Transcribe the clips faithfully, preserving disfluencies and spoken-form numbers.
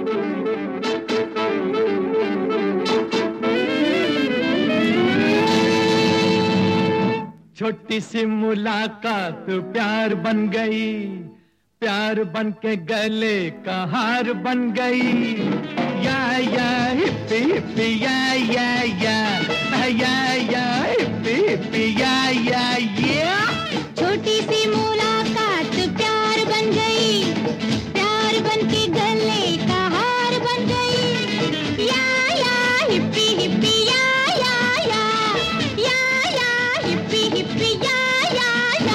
छोटी सी मुलाकात प्यार बन गई, प्यार बन के गले का हार बन गई। या या हिप्पी हिप्पी या या या या या हिप्पी हिप्पी या या या। छोटी सी मुलाकात प्यार बन गई, प्यार बन के गले का हार बन गई। या या हिप्पी हिप्पी या या या या या हिप्पी हिप्पी या या या।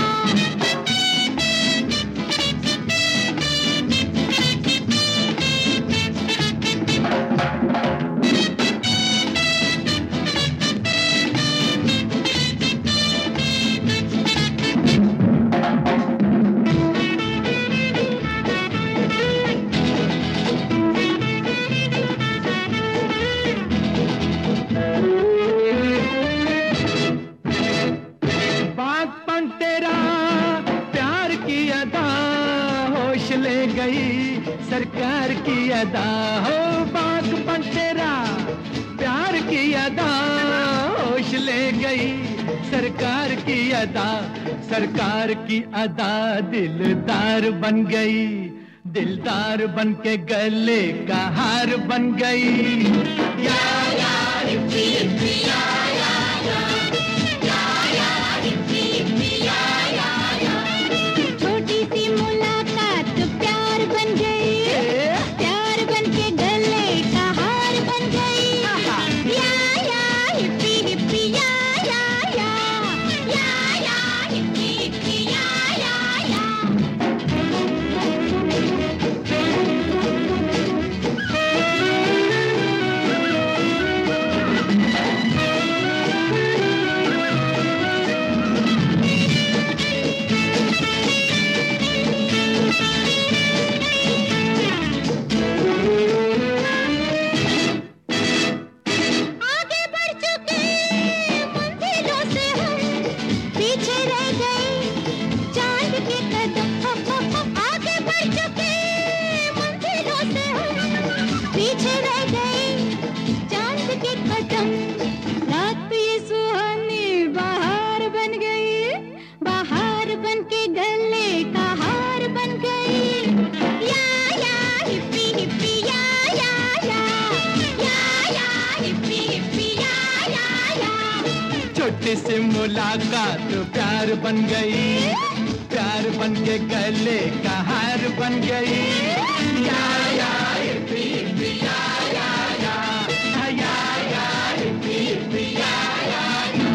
ले गई सरकार की अदा हो, बागपन तेरा प्यार की अदा होश ले गई सरकार की अदा। सरकार की अदा दिलदार बन गई, दिलदार बन के गले का हार बन गई। या या हिप्पी हिप्पी या या या या या हिप्पी हिप्पी या या या। छोटी सी मुलाकात प्यार बन गई, प्यार बन के गले का हार बन गई। या या हिप्पी हिप्पी या या या या या हिप्पी हिप्पी या या या। पीछे रह गए चांद के कदम, रात ये सुहानी बाहर बन गई, बाहर बन के गले का हार बन गई। या या हिप्पी हिप्पी या या या या या हिप्पी हिप्पी या या या। छोटी सी मुलाकात प्यार बन गई, प्यार बन के गले का हार बन गई। या या हिप्पी हिप्पी या या या या या हिप्पी हिप्पी या या या।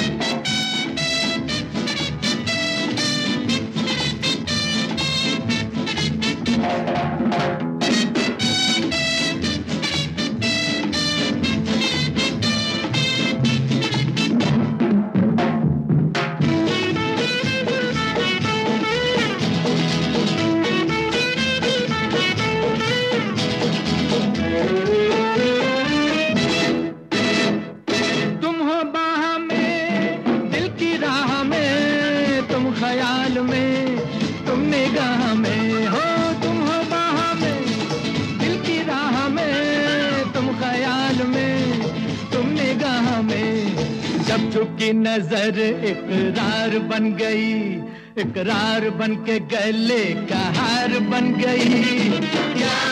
ख्याल में तुम निगाह में हो, तुम हो बाह में दिल की राह में, तुम ख्याल में तुम निगाह में। जब झुकी नजर इकरार बन गई, इकरार बन के गले का हार बन गई।